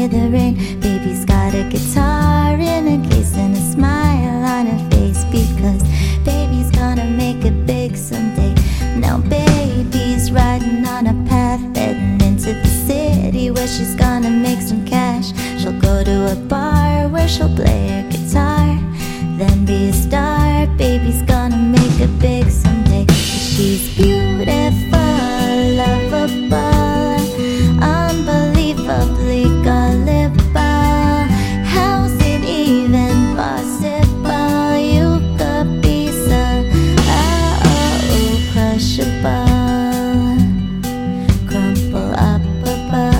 hear the rain. Baby's got a guitar in a case and a smile on her face, because baby's gonna make it big someday. Now baby's riding on a path heading into the city where she's gonna make some cash. She'll go to a bar where she'll play her guitar, then be a star. Baby's gonna make it big someday. She's beautiful, lovable, unbelievably gullible. How's it even possible you could be so crushable, crumple up above?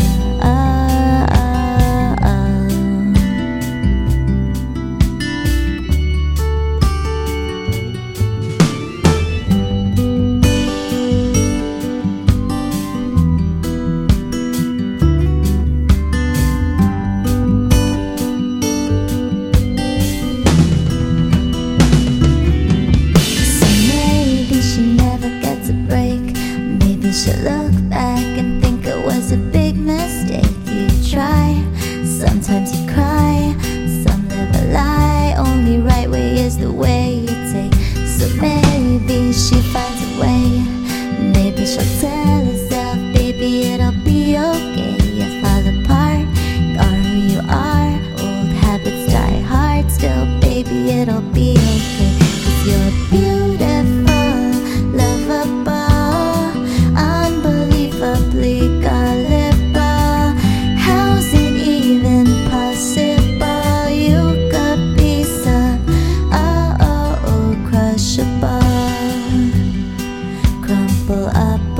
She'll look back and think it was a big mistake. You try, sometimes you cry, some live a lie. Only right way is the way you take. So maybe she finds a way. Maybe she'll tell herself, baby, it'll be okay. You fall apart, you are who you are. Old habits die hard, still baby, it'll be okay. 'Cause you're beautiful, lovable, unbelievably gullible. How's it even possible you could be so crushable, crumple up